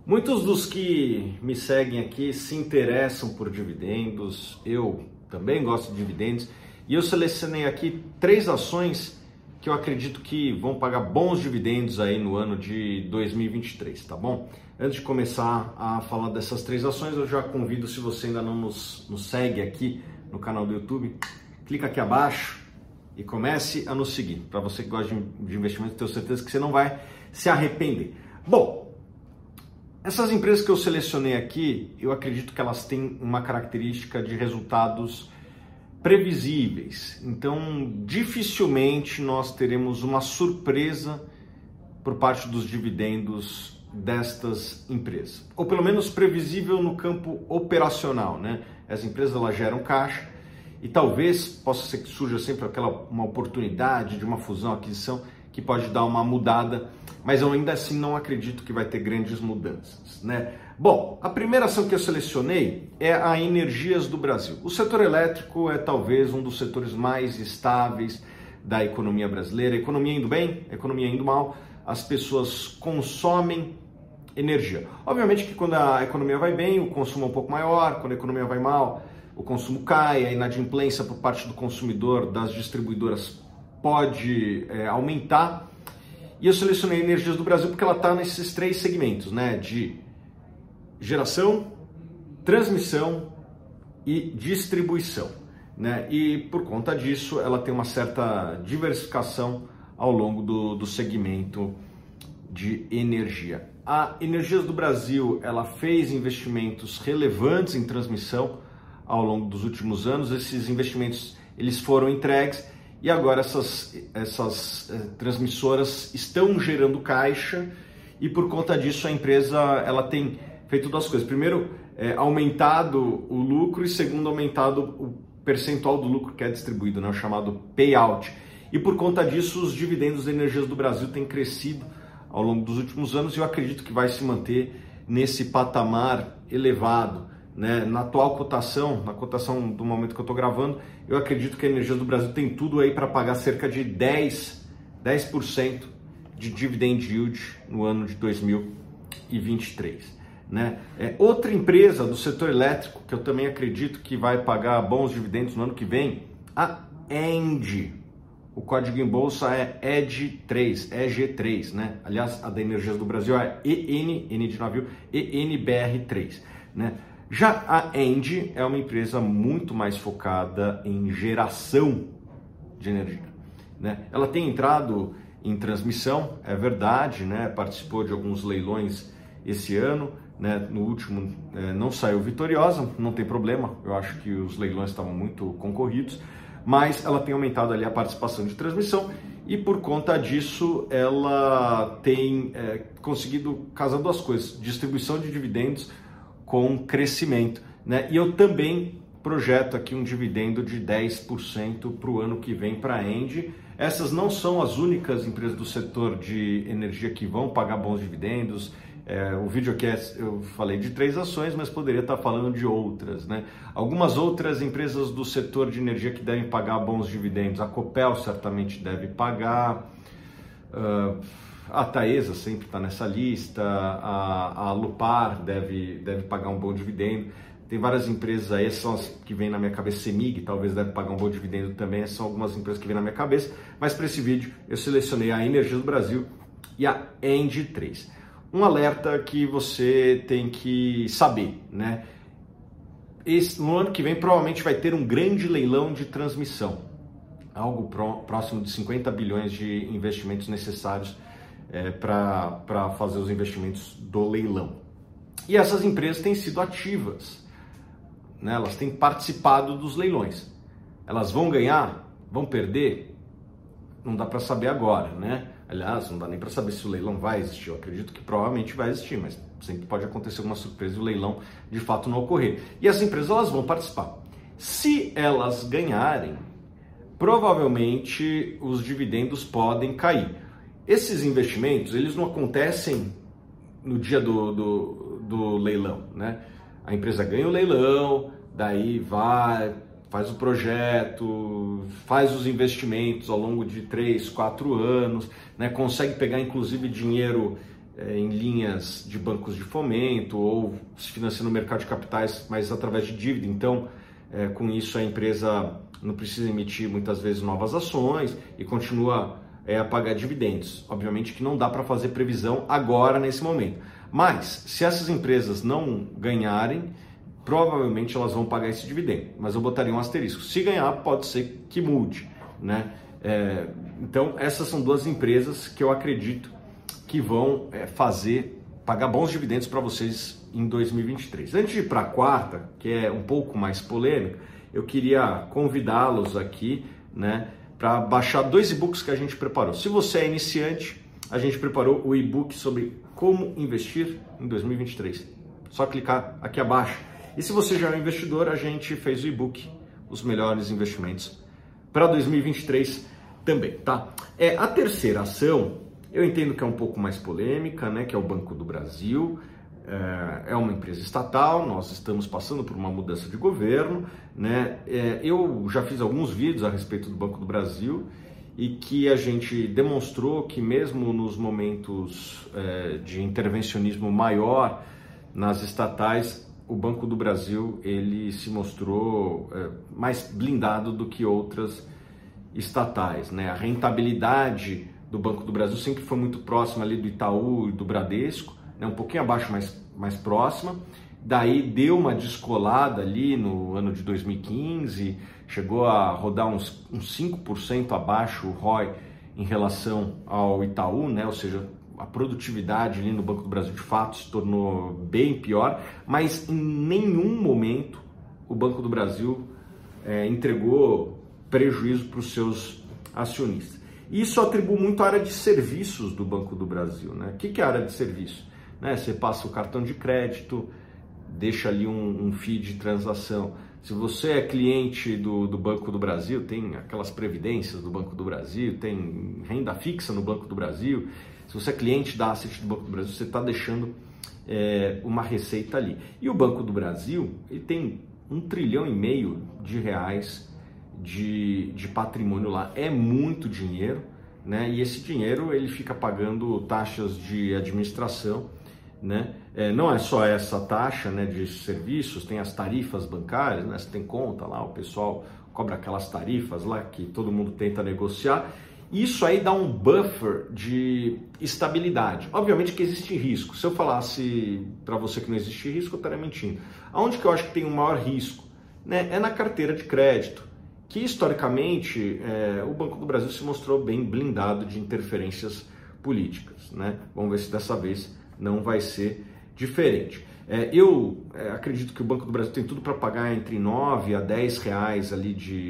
Muitos dos que me seguem aqui se interessam por dividendos, eu também gosto de dividendos e eu selecionei aqui 3 ações que eu acredito que vão pagar bons dividendos aí no ano de 2023, tá bom? Antes de começar a falar dessas 3 ações, eu já convido, se você ainda não nos segue aqui no canal do YouTube, clica aqui abaixo e comece a nos seguir. Para você que gosta de investimento, tenho certeza que você não vai se arrepender. Bom, essas empresas que eu selecionei aqui, eu acredito que elas têm uma característica de resultados previsíveis. Então, dificilmente nós teremos uma surpresa por parte dos dividendos destas empresas. Ou pelo menos previsível no campo operacional, né? As empresas elas geram caixa e talvez possa ser que surja sempre uma oportunidade de uma fusão, aquisição que pode dar uma mudada, mas eu ainda assim não acredito que vai ter grandes mudanças, né? Bom, a primeira ação que eu selecionei é a Energias do Brasil. O setor elétrico é talvez um dos setores mais estáveis da economia brasileira. A economia indo bem, a economia indo mal, as pessoas consomem energia. Obviamente que quando a economia vai bem, o consumo é um pouco maior, quando a economia vai mal, o consumo cai, a inadimplência por parte do consumidor, das distribuidoras pode aumentar. E eu selecionei Energias do Brasil porque ela está nesses 3 segmentos, né? De geração, transmissão e distribuição, né? E por conta disso ela tem uma certa diversificação ao longo do segmento de energia. A Energias do Brasil ela fez investimentos relevantes em transmissão ao longo dos últimos anos. Esses investimentos eles foram entregues e agora essas transmissoras estão gerando caixa e por conta disso a empresa ela tem feito 2 coisas. Primeiro, aumentado o lucro e segundo, aumentado o percentual do lucro que é distribuído, né, o chamado payout. E por conta disso, os dividendos da Energias do Brasil têm crescido ao longo dos últimos anos e eu acredito que vai se manter nesse patamar elevado, né? Na atual cotação, na cotação do momento que eu estou gravando, eu acredito que a Energias do Brasil tem tudo aí para pagar cerca de 10% de dividend yield no ano de 2023. Né? Outra empresa do setor elétrico que eu também acredito que vai pagar bons dividendos no ano que vem, a ENGIE. O código em bolsa é EG3, EG3, né? Aliás, a da Energias do Brasil é N de navio, ENBR3, né? Já a ENGIE é uma empresa muito mais focada em geração de energia, né? Ela tem entrado em transmissão, é verdade, né? Participou de alguns leilões esse ano, né? No último não saiu vitoriosa, não tem problema, eu acho que os leilões estavam muito concorridos, mas ela tem aumentado ali a participação de transmissão e por conta disso ela tem conseguido casar 2 coisas, distribuição de dividendos com crescimento, né? E eu também projeto aqui um dividendo de 10% para o ano que vem para a ENGIE. Essas não são as únicas empresas do setor de energia que vão pagar bons dividendos. O vídeo aqui eu falei de 3 ações, mas poderia estar falando de outras, né? Algumas outras empresas do setor de energia que devem pagar bons dividendos. A Copel certamente deve pagar, a Taesa sempre está nessa lista, a Lupar deve pagar um bom dividendo. Tem várias empresas aí, são as que vêm na minha cabeça, CEMIG talvez deve pagar um bom dividendo também, são algumas empresas que vêm na minha cabeça, mas para esse vídeo eu selecionei a Energias do Brasil e a ENGIE 3. Um alerta que você tem que saber, né? No ano que vem provavelmente vai ter um grande leilão de transmissão, algo próximo de 50 bilhões de investimentos necessários para fazer os investimentos do leilão. E essas empresas têm sido ativas, né? Elas têm participado dos leilões. Elas vão ganhar? Vão perder? Não dá para saber agora, né? Aliás, não dá nem para saber se o leilão vai existir. Eu acredito que provavelmente vai existir, mas sempre pode acontecer alguma surpresa e o leilão de fato não ocorrer. E as empresas elas vão participar. Se elas ganharem, provavelmente os dividendos podem cair. Esses investimentos, eles não acontecem no dia do leilão, né? A empresa ganha o leilão, daí faz o projeto, faz os investimentos ao longo de 3, 4 anos, né? Consegue pegar inclusive dinheiro em linhas de bancos de fomento ou se financia no mercado de capitais, mas através de dívida. Então, com isso a empresa não precisa emitir muitas vezes novas ações e continua a pagar dividendos. Obviamente que não dá para fazer previsão agora nesse momento, mas se essas empresas não ganharem, provavelmente elas vão pagar esse dividendo, mas eu botaria um asterisco. Se ganhar, pode ser que mude, né? Então, essas são duas empresas que eu acredito que vão pagar bons dividendos para vocês em 2023. Antes de ir para a quarta, que é um pouco mais polêmica, eu queria convidá-los aqui, né, para baixar 2 e-books que a gente preparou. Se você é iniciante, a gente preparou o e-book sobre como investir em 2023. Só clicar aqui abaixo. E se você já é um investidor, a gente fez o e-book, os melhores investimentos para 2023 também, tá? A terceira ação, eu entendo que é um pouco mais polêmica, né? Que é o Banco do Brasil. É uma empresa estatal, nós estamos passando por uma mudança de governo, né? Eu já fiz alguns vídeos a respeito do Banco do Brasil e que a gente demonstrou que mesmo nos momentos de intervencionismo maior nas estatais, o Banco do Brasil ele se mostrou mais blindado do que outras estatais, né? A rentabilidade do Banco do Brasil sempre foi muito próxima ali do Itaú e do Bradesco, né? Um pouquinho abaixo, mais próxima. Daí deu uma descolada ali no ano de 2015, chegou a rodar uns 5% abaixo o ROI em relação ao Itaú, né? Ou seja, a produtividade ali no Banco do Brasil de fato se tornou bem pior, mas em nenhum momento o Banco do Brasil entregou prejuízo para os seus acionistas. Isso atribui muito à área de serviços do Banco do Brasil, né? O que é a área de serviço? Você passa o cartão de crédito, deixa ali um fee de transação. Se você é cliente do Banco do Brasil, tem aquelas previdências do Banco do Brasil, tem renda fixa no Banco do Brasil. Se você é cliente da asset do Banco do Brasil, você está deixando uma receita ali. E o Banco do Brasil ele tem 1,5 trilhão de reais de patrimônio lá. É muito dinheiro, né? E esse dinheiro ele fica pagando taxas de administração, né? Não é só essa taxa, né, de serviços, tem as tarifas bancárias, né? Você tem conta lá, o pessoal cobra aquelas tarifas lá que todo mundo tenta negociar. Isso aí dá um buffer de estabilidade. Obviamente que existe risco. Se eu falasse para você que não existe risco, eu estaria mentindo. Aonde que eu acho que tem o maior risco? Né? É na carteira de crédito, que historicamente o Banco do Brasil se mostrou bem blindado de interferências políticas, né? Vamos ver se dessa vez não vai ser diferente. Eu acredito que o Banco do Brasil tem tudo para pagar entre 9 a 10 reais ali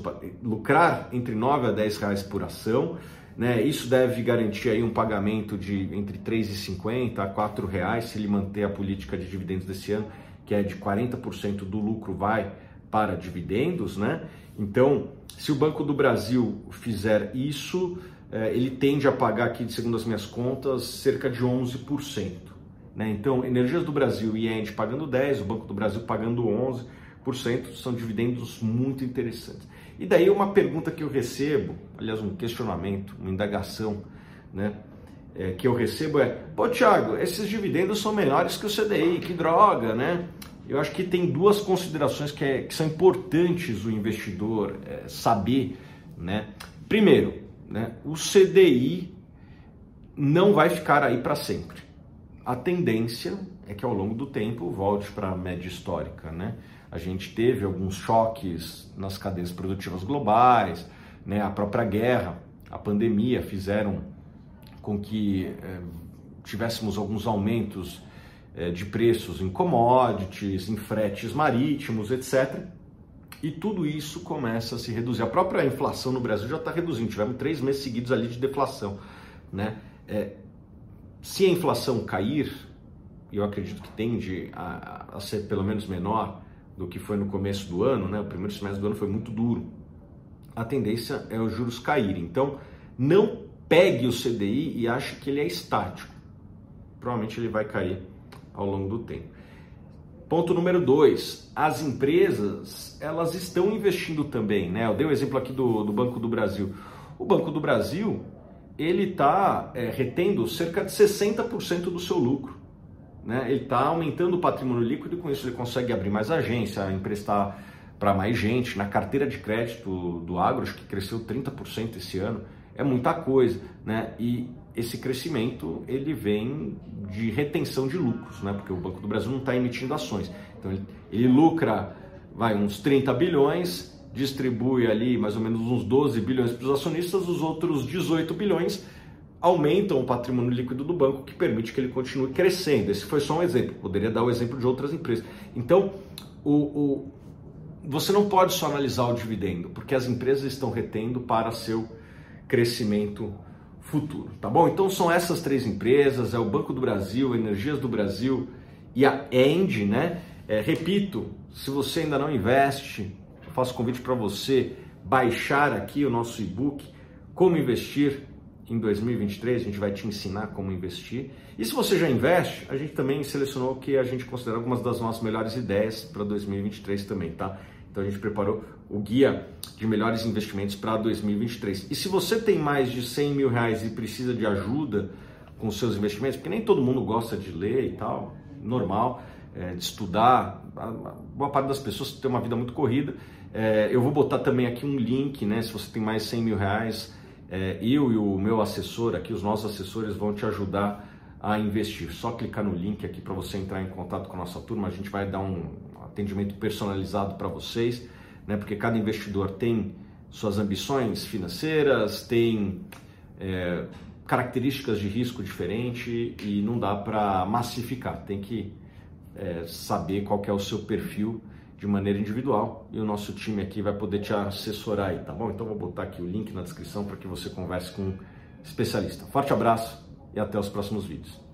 lucrar entre 9 a 10 reais por ação, né? Isso deve garantir aí um pagamento de entre 3,50 a 4 reais se ele manter a política de dividendos desse ano, que é de 40% do lucro vai para dividendos, né? Então, se o Banco do Brasil fizer isso, ele tende a pagar aqui, segundo as minhas contas, cerca de 11%. Né? Então, Energias do Brasil e ENDE pagando 10%, o Banco do Brasil pagando 11%, são dividendos muito interessantes. E daí uma pergunta que eu recebo, aliás um questionamento, uma indagação, né? Que eu recebo pô Thiago, esses dividendos são menores que o CDI, que droga, né? Eu acho que tem duas considerações que são importantes o investidor saber, né? Primeiro, né, o CDI não vai ficar aí para sempre. A tendência é que ao longo do tempo volte para a média histórica, né? A gente teve alguns choques nas cadeias produtivas globais, né? A própria guerra, a pandemia fizeram com que tivéssemos alguns aumentos de preços em commodities, em fretes marítimos, etc. E tudo isso começa a se reduzir. A própria inflação no Brasil já está reduzindo. Tivemos 3 meses seguidos ali de deflação, né? Se a inflação cair, e eu acredito que tende a ser pelo menos menor do que foi no começo do ano, né? O primeiro semestre do ano foi muito duro. A tendência é os juros caírem. Então, não pegue o CDI e ache que ele é estático. Provavelmente ele vai cair ao longo do tempo. Ponto número 2, as empresas, elas estão investindo também, né? Eu dei o exemplo aqui do Banco do Brasil. O Banco do Brasil, ele está retendo cerca de 60% do seu lucro, né? Ele está aumentando o patrimônio líquido e com isso ele consegue abrir mais agência, emprestar para mais gente. Na carteira de crédito do agro, acho que cresceu 30% esse ano, é muita coisa, né? E esse crescimento ele vem de retenção de lucros, né? Porque o Banco do Brasil não está emitindo ações, então ele lucra uns 30 bilhões, distribui ali mais ou menos uns 12 bilhões para os acionistas, os outros 18 bilhões aumentam o patrimônio líquido do banco, que permite que ele continue crescendo. Esse foi só um exemplo, poderia dar o exemplo de outras empresas. Então, você não pode só analisar o dividendo, porque as empresas estão retendo para seu crescimento futuro, tá bom? Então são essas 3 empresas, é o Banco do Brasil, Energias do Brasil e a ENGIE, né? Repito, se você ainda não investe, eu faço convite para você baixar aqui o nosso e-book, Como Investir em 2023, a gente vai te ensinar como investir. E se você já investe, a gente também selecionou o que a gente considera algumas das nossas melhores ideias para 2023 também, tá? Então a gente preparou o guia de melhores investimentos para 2023. E se você tem mais de 100 mil reais e precisa de ajuda com os seus investimentos, porque nem todo mundo gosta de ler e tal, normal, de estudar, a boa parte das pessoas tem uma vida muito corrida. Eu vou botar também aqui um link, né? Se você tem mais de 100 mil reais, eu e o meu assessor aqui, os nossos assessores vão te ajudar a investir. Só clicar no link aqui para você entrar em contato com a nossa turma, a gente vai dar um atendimento personalizado para vocês, né? Porque cada investidor tem suas ambições financeiras, tem características de risco diferente e não dá para massificar, tem que saber qual que é o seu perfil de maneira individual e o nosso time aqui vai poder te assessorar aí, tá bom? Então vou botar aqui o link na descrição para que você converse com um especialista. Forte abraço e até os próximos vídeos.